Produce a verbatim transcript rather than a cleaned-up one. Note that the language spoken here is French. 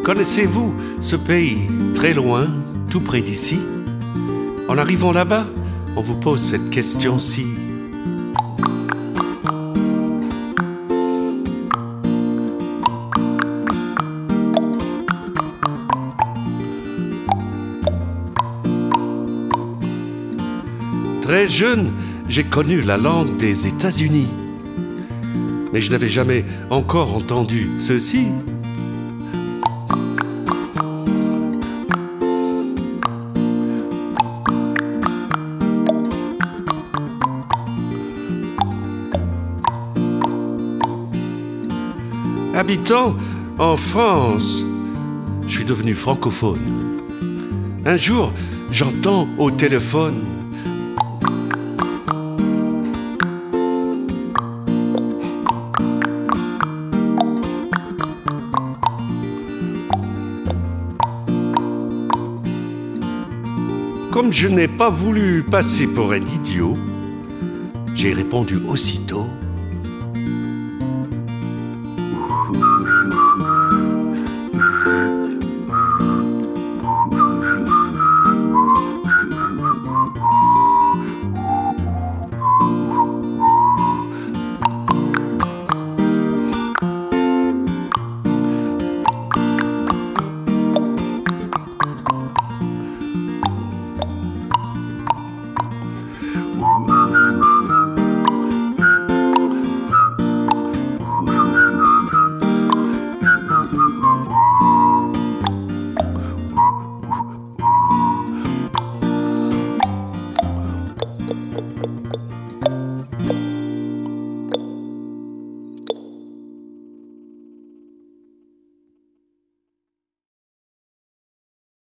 Connaissez-vous ce pays très loin, tout près d'ici? En arrivant là-bas, on vous pose cette question-ci. Très jeune, j'ai connu la langue des États-Unis. Mais je n'avais jamais encore entendu ceci. Habitant en France, je suis devenu francophone. Un jour, j'entends au téléphone: comme je n'ai pas voulu passer pour un idiot, j'ai répondu aussitôt: